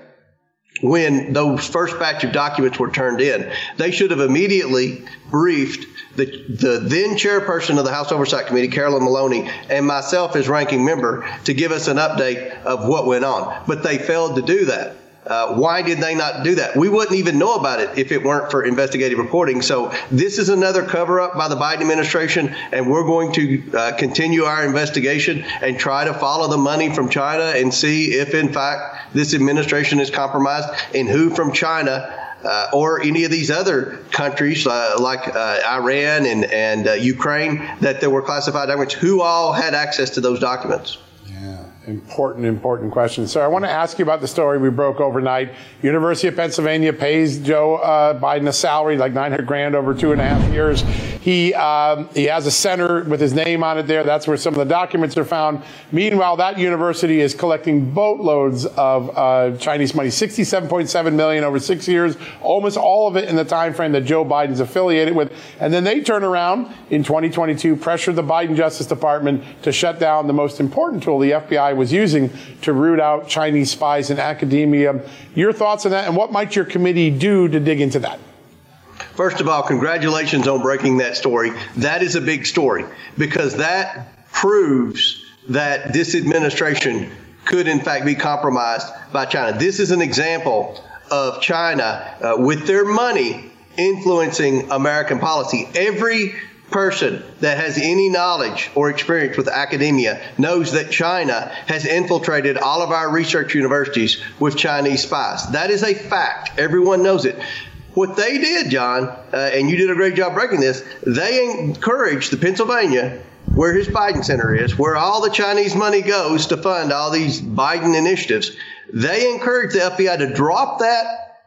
when those first batch of documents were turned in, they should have immediately briefed the, the then chairperson of the House Oversight Committee, Carolyn Maloney, and myself as ranking member to give us an update of what went on. But they failed to do that. Uh, why did they not do that? We wouldn't even know about it if it weren't for investigative reporting. So this is another cover-up by the Biden administration, and we're going to uh, continue our investigation and try to follow the money from China and see if, in fact, this administration is compromised and who from China Uh, or any of these other countries uh, like uh, Iran and, and uh, Ukraine that there were classified documents, who all had access to those documents. Yeah, important, important question. So I want to ask you about the story we broke overnight. University of Pennsylvania pays Joe uh, Biden a salary, like nine hundred grand over two and a half years. He um, he has a center with his name on it there. That's where some of the documents are found. Meanwhile, that university is collecting boatloads of uh, Chinese money, sixty-seven point seven million dollars over six years, almost all of it in the time frame that Joe Biden's affiliated with. And then they turn around in twenty twenty-two, pressure the Biden Justice Department to shut down the most important tool the F B I was using to root out Chinese spies in academia. Your thoughts on that, and what might your committee do to dig into that? First of all, congratulations on breaking that story. That is a big story because that proves that this administration could, in fact, be compromised by China. This is an example of China uh, with their money influencing American policy. Every person that has any knowledge or experience with academia knows that China has infiltrated all of our research universities with Chinese spies. That is a fact. Everyone knows it. What they did, John, uh, and you did a great job breaking this, they encouraged the Pennsylvania, where his Biden Center is, where all the Chinese money goes to fund all these Biden initiatives. They encouraged the F B I to drop that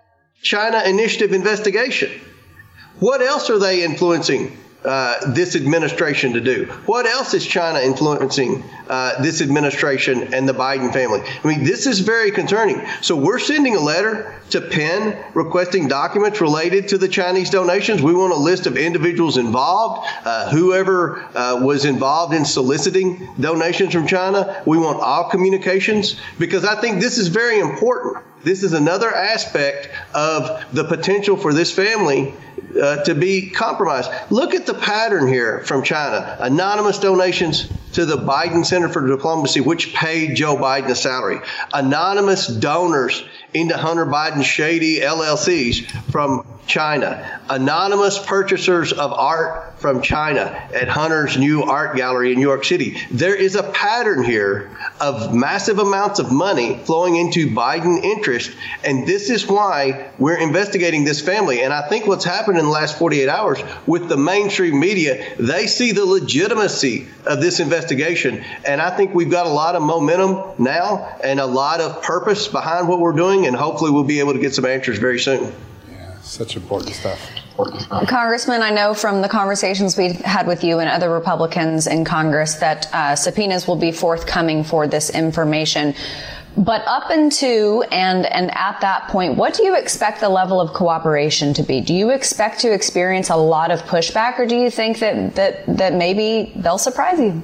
China initiative investigation. What else are they influencing Uh, this administration to do? What else is China influencing uh, this administration and the Biden family? I mean, this is very concerning. So we're sending a letter to Penn requesting documents related to the Chinese donations. We want a list of individuals involved, uh, whoever uh, was involved in soliciting donations from China. We want all communications because I think this is very important. This is another aspect of the potential for this family uh, to be compromised. Look at the pattern here from China. Anonymous donations to the Biden Center for Diplomacy, which paid Joe Biden a salary. Anonymous donors into Hunter Biden's shady L L Cs from China. Anonymous purchasers of art from China at Hunter's new art gallery in New York City. There is a pattern here of massive amounts of money flowing into Biden interest, and this is why we're investigating this family. And I think what's happened in the last forty-eight hours with the mainstream media, they see the legitimacy of this investigation, and I think we've got a lot of momentum now and a lot of purpose behind what we're doing, and hopefully we'll be able to get some answers very soon. Such important stuff. Congressman, I know from the conversations we've had with you and other Republicans in Congress that uh, subpoenas will be forthcoming for this information. But up into and and at that point, what do you expect the level of cooperation to be? Do you expect to experience a lot of pushback, or do you think that that, that maybe they'll surprise you?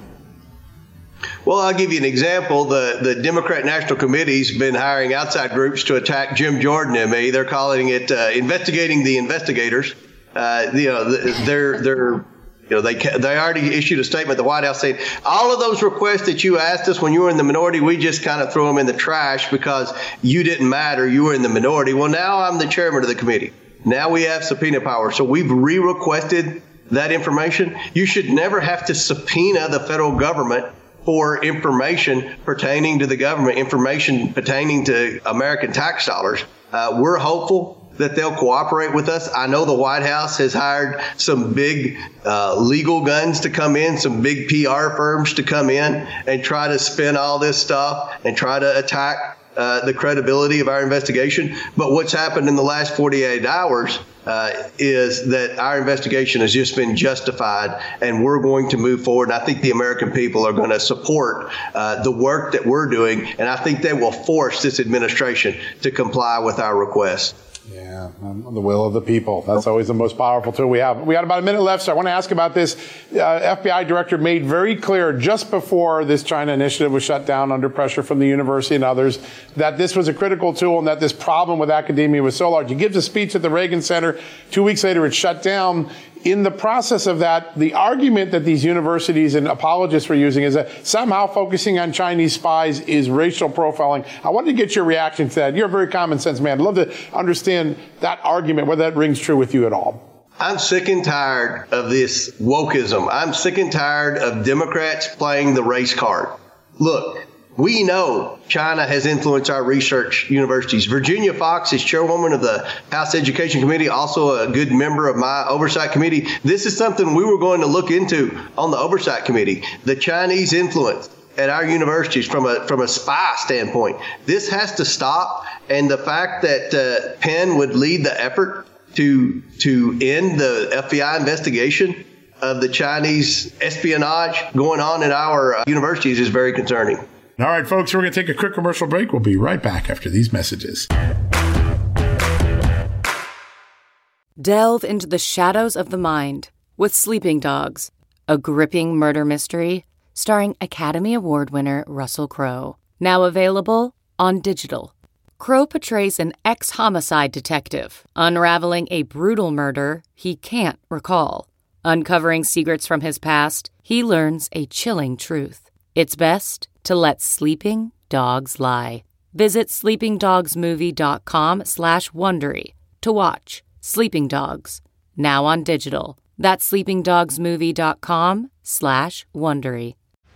Well, I'll give you an example. The the Democrat National Committee's been hiring outside groups to attack Jim Jordan and me. They're calling it uh, investigating the investigators. Uh, you know, they're they're you know they they already issued a statement at the White House saying all of those requests that you asked us when you were in the minority, we just kind of threw them in the trash because you didn't matter. You were in the minority. Well, now I'm the chairman of the committee. Now we have subpoena power, so we've re-requested that information. You should never have to subpoena the federal government for information pertaining to the government, information pertaining to American tax dollars. Uh, we're hopeful that they'll cooperate with us. I know the White House has hired some big uh, legal guns to come in, some big P R firms to come in and try to spin all this stuff and try to attack uh, the credibility of our investigation. But what's happened in the last forty-eight hours uh, is that our investigation has just been justified, and we're going to move forward. And I think the American people are going to support uh, the work that we're doing, and I think they will force this administration to comply with our requests. Yeah, um, the will of the people. That's always the most powerful tool we have. We got about a minute left, so I want to ask about this. Uh, F B I director made very clear just before this China initiative was shut down under pressure from the university and others that this was a critical tool and that this problem with academia was so large. He gives a speech at the Reagan Center. Two weeks later, it's shut down. In the process of that, the argument that these universities and apologists were using is that somehow focusing on Chinese spies is racial profiling. I wanted to get your reaction to that. You're a very common sense man. I'd love to understand that argument, whether that rings true with you at all. I'm sick and tired of this wokeism. I'm sick and tired of Democrats playing the race card. Look, we know China has influenced our research universities. Virginia Fox is chairwoman of the House Education Committee, also a good member of my oversight committee. This is something we were going to look into on the oversight committee, the Chinese influence at our universities from a from a spy standpoint. This has to stop. And the fact that uh, Penn would lead the effort to to end the F B I investigation of the Chinese espionage going on in our uh, universities is very concerning. All right, folks, we're going to take a quick commercial break. We'll be right back after these messages. Delve into the shadows of the mind with Sleeping Dogs, a gripping murder mystery starring Academy Award winner Russell Crowe. Now available on digital. Crowe portrays an ex-homicide detective unraveling a brutal murder he can't recall. Uncovering secrets from his past, he learns a chilling truth. It's best to let sleeping dogs lie. Visit sleepingdogsmovie.com slash Wondery to watch Sleeping Dogs, now on digital. That's sleepingdogsmovie.com slash Wondery.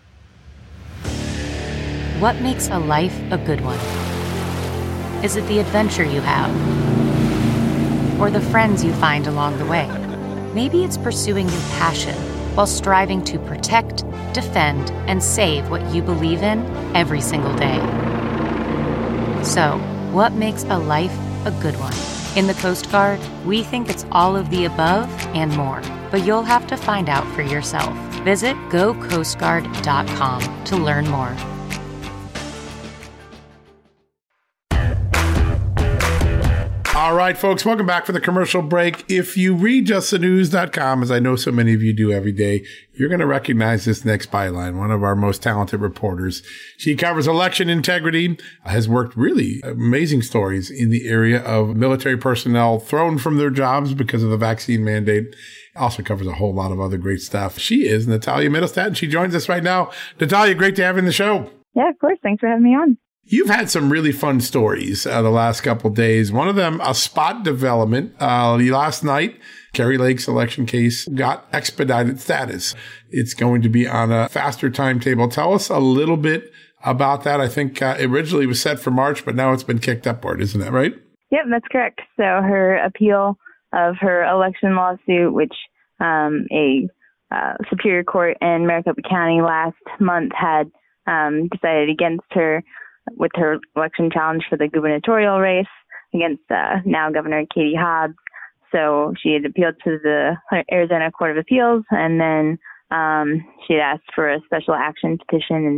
What makes a life a good one? Is it the adventure you have? Or the friends you find along the way? Maybe it's pursuing your passion while striving to protect, defend, and save what you believe in every single day. So, what makes a life a good one? In the Coast Guard, we think it's all of the above and more, but you'll have to find out for yourself. Visit go coast guard dot com to learn more. All right, folks, welcome back for the commercial break. If you read just the news dot com, as I know so many of you do every day, you're going to recognize this next byline, one of our most talented reporters. She covers election integrity, has worked really amazing stories in the area of military personnel thrown from their jobs because of the vaccine mandate. Also covers a whole lot of other great stuff. She is Natalia Mittelstadt. She joins us right now. Natalia, great to have you in the show. Yeah, of course. Thanks for having me on. You've had some really fun stories uh, the last couple of days. One of them, a spot development. Uh, last night, Kari Lake's election case got expedited status. It's going to be on a faster timetable. Tell us a little bit about that. I think uh, originally it was set for March, but now it's been kicked upward. Isn't that right? Yep, that's correct. So her appeal of her election lawsuit, which um, a uh, Superior Court in Maricopa County last month had um, decided against her with her election challenge for the gubernatorial race against uh, now Governor Katie Hobbs. So she had appealed to the Arizona Court of Appeals, and then um, she had asked for a special action petition, and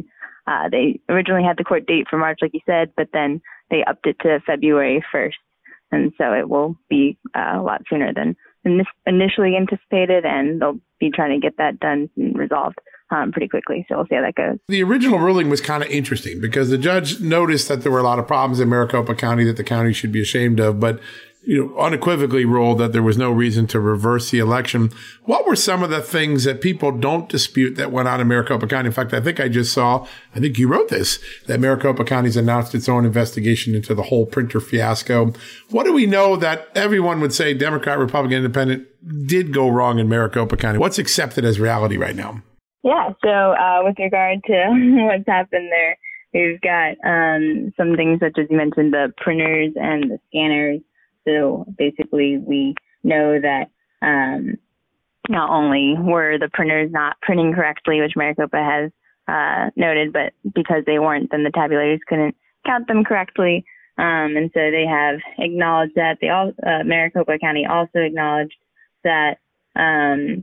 uh, they originally had the court date for March, like you said, but then they upped it to February first. And so it will be uh, a lot sooner than initially anticipated, and they'll be trying to get that done and resolved um, pretty quickly. So we'll see how that goes. The original ruling was kind of interesting because the judge noticed that there were a lot of problems in Maricopa County that the county should be ashamed of, but you know, unequivocally ruled that there was no reason to reverse the election. What were some of the things that people don't dispute that went on in Maricopa County? In fact, I think I just saw, I think you wrote this, that Maricopa County's announced its own investigation into the whole printer fiasco. What do we know that everyone would say, Democrat, Republican, Independent, did go wrong in Maricopa County? What's accepted as reality right now? Yeah, so uh, with regard to what's happened there, we've got um, some things such as you mentioned, the printers and the scanners. So basically, we know that um, not only were the printers not printing correctly, which Maricopa has uh, noted, but because they weren't, then the tabulators couldn't count them correctly. Um, and so they have acknowledged that. They all, uh, Maricopa County also acknowledged that um,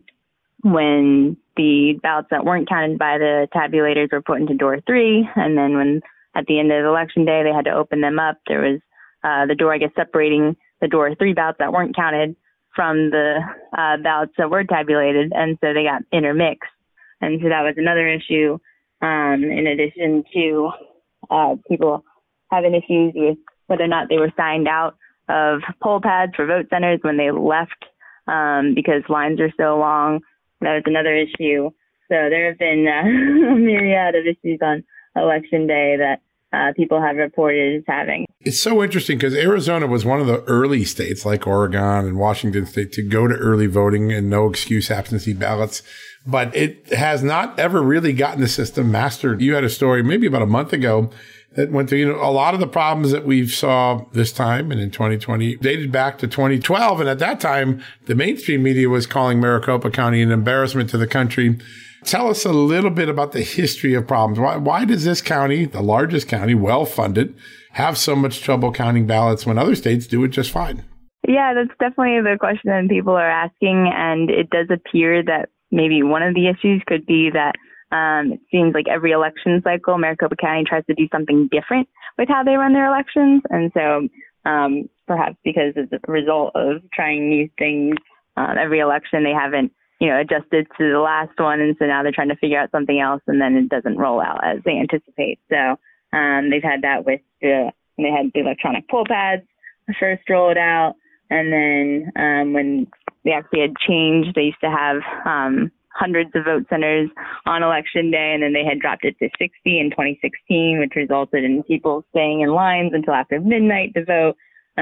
when the ballots that weren't counted by the tabulators were put into door three, and then when at the end of election day they had to open them up, there was uh, the door, I guess, separating the door three ballots that weren't counted from the uh, ballots that were tabulated, and so they got intermixed. And so that was another issue, um, in addition to uh, people having issues with whether or not they were signed out of poll pads for vote centers when they left um, because lines are so long. That was another issue. So there have been uh, a myriad of issues on election day that Uh, people have reported as having. It's so interesting because Arizona was one of the early states like Oregon and Washington State to go to early voting and no excuse absentee ballots. But it has not ever really gotten the system mastered. You had a story maybe about a month ago that went through, you know, a lot of the problems that we saw this time and in twenty twenty dated back to twenty twelve. And at that time, the mainstream media was calling Maricopa County an embarrassment to the country. Tell us a little bit about the history of problems. Why, why does this county, the largest county, well-funded, have so much trouble counting ballots when other states do it just fine? Yeah, that's definitely the question that people are asking. And it does appear that maybe one of the issues could be that um, it seems like every election cycle, Maricopa County tries to do something different with how they run their elections. And so um, perhaps because as a result of trying new things um, every election, they haven't you know, adjusted to the last one. And so now they're trying to figure out something else, and then it doesn't roll out as they anticipate. So um, they've had that with the, they had the electronic poll pads first rolled out. And then um, when they actually had changed, they used to have um, hundreds of vote centers on election day, and then they had dropped it to sixty in twenty sixteen, which resulted in people staying in lines until after midnight to vote.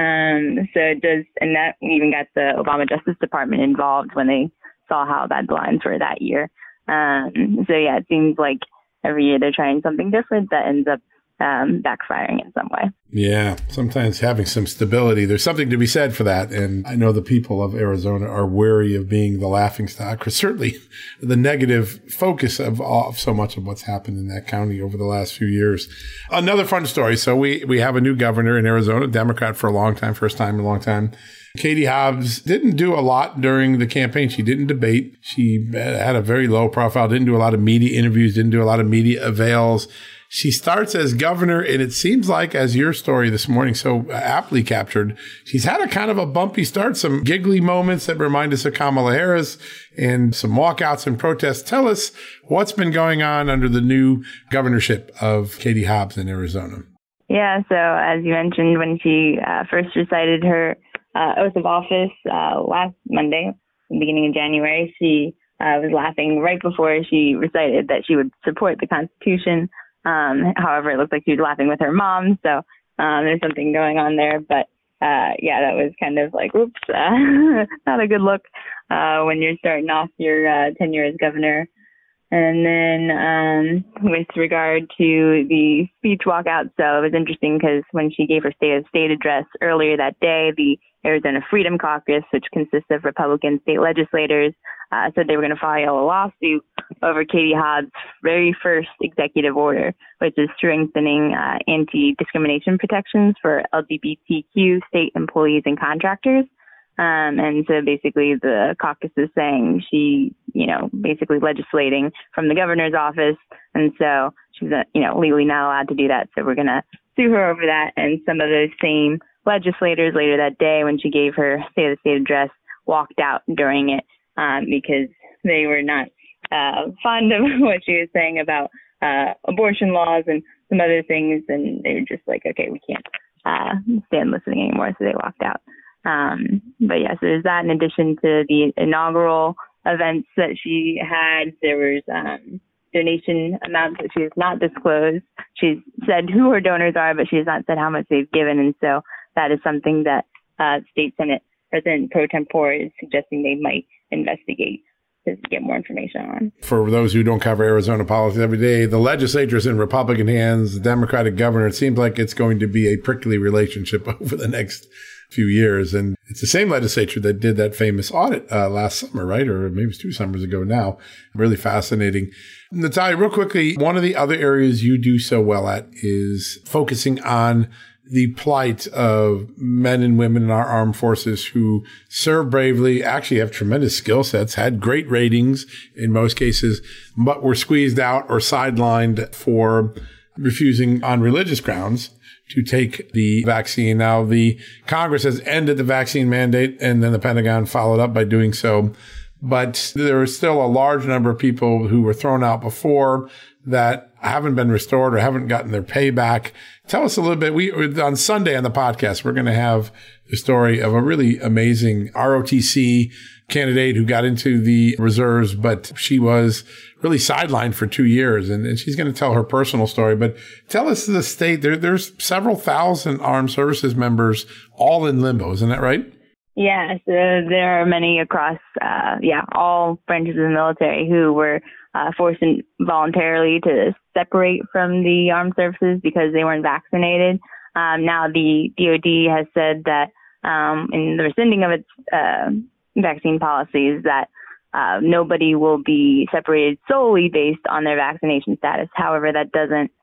Um, so it does, and that even got the Obama Justice Department involved when they saw how bad the lines were that year. Um, so yeah, it seems like every year they're trying something different that ends up um, backfiring in some way. Yeah, sometimes having some stability, there's something to be said for that. And I know the people of Arizona are wary of being the laughingstock, or certainly the negative focus of, of so much of what's happened in that county over the last few years. Another fun story. So we, we have a new governor in Arizona, Democrat for a long time, first time in a long time. Katie Hobbs didn't do a lot during the campaign. She didn't debate. She had a very low profile, didn't do a lot of media interviews, didn't do a lot of media avails. She starts as governor, and it seems like, as your story this morning so aptly captured, she's had a kind of a bumpy start, some giggly moments that remind us of Kamala Harris, and some walkouts and protests. Tell us what's been going on under the new governorship of Katie Hobbs in Arizona. Yeah, so as you mentioned, when she uh, first recited her uh, oath of office uh, last Monday, the beginning of January, she uh, was laughing right before she recited that she would support the Constitution. Um, however, it looked like she was laughing with her mom, so um, there's something going on there. But uh, yeah, that was kind of like, oops, uh, not a good look uh, when you're starting off your uh, tenure as governor. And then um, with regard to the speech walkout, so it was interesting because when she gave her State of State address earlier that day, the Arizona Freedom Caucus, which consists of Republican state legislators, uh, said they were going to file a lawsuit over Katie Hobbs' very first executive order, which is strengthening uh, anti-discrimination protections for L G B T Q state employees and contractors. Um, and so basically the caucus is saying she, you know, basically legislating from the governor's office. And so she's, uh, you know, legally not allowed to do that. So we're going to sue her over that. And some of those same legislators later that day, when she gave her State of the State address, walked out during it um, because they were not uh, fond of what she was saying about uh, abortion laws and some other things. And they were just like, okay, we can't uh, stand listening anymore. So they walked out. Um, but yes, yeah, so there's that in addition to the inaugural events that she had. There was um, donation amounts that she has not disclosed. She's said who her donors are, but she has not said how much they've given. And so that is something that uh, State Senate President Pro Tempore is suggesting they might investigate to get more information on. For those who don't cover Arizona politics every day, the legislature is in Republican hands, the Democratic governor. It seems like it's going to be a prickly relationship over the next few years. And it's the same legislature that did that famous audit uh, last summer, right? Or maybe it's two summers ago now. Really fascinating. Natalia, real quickly, one of the other areas you do so well at is focusing on the plight of men and women in our armed forces who serve bravely, actually have tremendous skill sets, had great ratings in most cases, but were squeezed out or sidelined for refusing on religious grounds to take the vaccine. Now, the Congress has ended the vaccine mandate, and then the Pentagon followed up by doing so. But there is still a large number of people who were thrown out before that haven't been restored or haven't gotten their payback. Tell us a little bit. We on Sunday on the podcast, we're going to have the story of a really amazing R O T C candidate who got into the reserves, but she was really sidelined for two years. And, and she's going to tell her personal story. But tell us the state. There, there's several thousand armed services members all in limbo. Isn't that right? Yeah, so there are many across, uh, yeah, all branches of the military who were uh, forced in voluntarily to separate from the armed services because they weren't vaccinated. Um, now the D O D has said that um, in the rescinding of its uh, vaccine policies that uh, nobody will be separated solely based on their vaccination status. However, that doesn't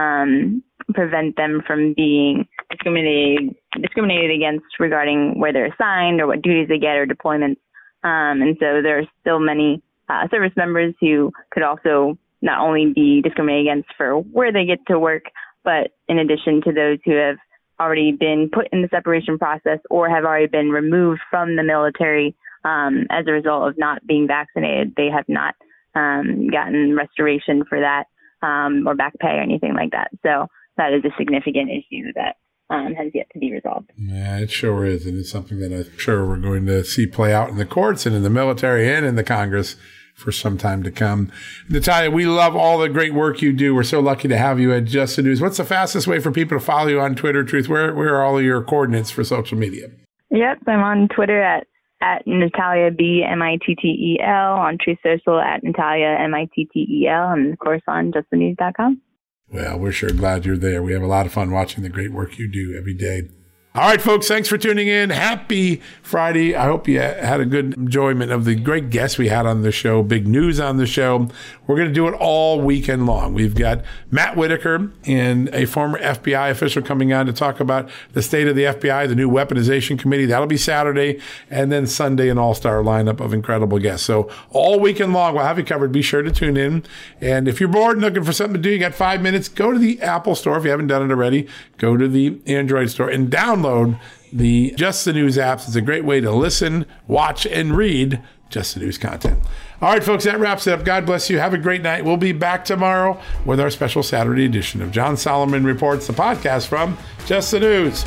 um, prevent them from being discriminated discriminated against regarding where they're assigned or what duties they get or deployments. Um, and so there are still many uh, service members who could also not only be discriminated against for where they get to work, but in addition to those who have already been put in the separation process or have already been removed from the military um, as a result of not being vaccinated, they have not um, gotten restoration for that um, or back pay or anything like that. So that is a significant issue that um, has yet to be resolved. Yeah, it sure is. And it's something that I'm sure we're going to see play out in the courts and in the military and in the Congress for some time to come. Natalia, we love all the great work you do. We're so lucky to have you at Just the News. What's the fastest way for people to follow you on Twitter, Truth? Where, where are all of your coordinates for social media? Yep, I'm on Twitter at, at Natalia B, M I T T E L, on Truth Social at Natalia, M I T T E L, and of course on just the news dot com. Well, we're sure glad you're there. We have a lot of fun watching the great work you do every day. All right, folks, thanks for tuning in. Happy Friday. I hope you had a good enjoyment of the great guests we had on the show, big news on the show. We're going to do it all weekend long. We've got Matt Whitaker and a former F B I official coming on to talk about the state of the F B I, the new weaponization committee. That'll be Saturday, and then Sunday, an all-star lineup of incredible guests. So all weekend long, we'll have you covered. Be sure to tune in. And if you're bored and looking for something to do, you got five minutes, go to the Apple Store if you haven't done it already. Go to the Android Store and download the Just the News apps. It's a great way to listen, watch, and read Just the News content. All right, folks, that wraps it up. God bless you. Have a great night. We'll be back tomorrow with our special Saturday edition of John Solomon Reports, the podcast from Just the News.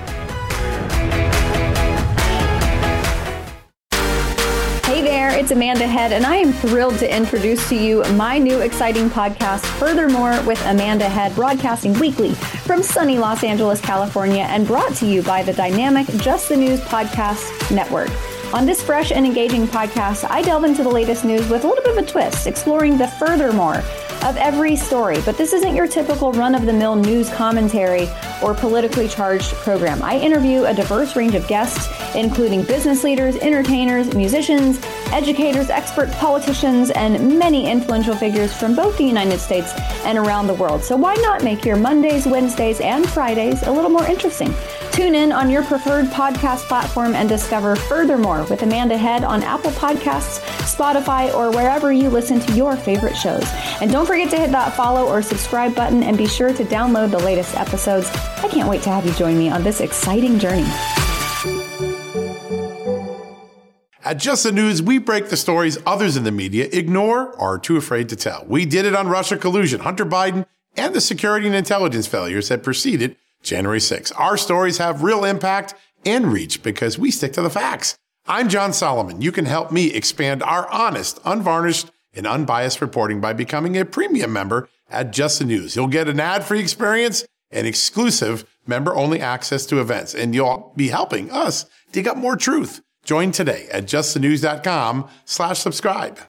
Hey there, it's Amanda Head, and I am thrilled to introduce to you my new exciting podcast, Furthermore with Amanda Head, broadcasting weekly from sunny Los Angeles, California, and brought to you by the dynamic Just the News Podcast Network. On this fresh and engaging podcast, I delve into the latest news with a little bit of a twist, exploring the furthermore of every story. But this isn't your typical run-of-the-mill news commentary or politically charged program. I interview a diverse range of guests, including business leaders, entertainers, musicians, educators, experts, politicians, and many influential figures from both the United States and around the world. So why not make your Mondays, Wednesdays, and Fridays a little more interesting? Tune in on your preferred podcast platform and discover Furthermore with Amanda Head on Apple Podcasts, Spotify, or wherever you listen to your favorite shows. And don't forget to hit that follow or subscribe button and be sure to download the latest episodes. I can't wait to have you join me on this exciting journey. At Just the News, we break the stories others in the media ignore or are too afraid to tell. We did it on Russia collusion, Hunter Biden, and the security and intelligence failures that preceded January sixth. Our stories have real impact and reach because we stick to the facts. I'm John Solomon. You can help me expand our honest, unvarnished, and unbiased reporting by becoming a premium member at Just the News. You'll get an ad-free experience and exclusive member-only access to events, and you'll be helping us dig up more truth. Join today at justthenews.com slash subscribe.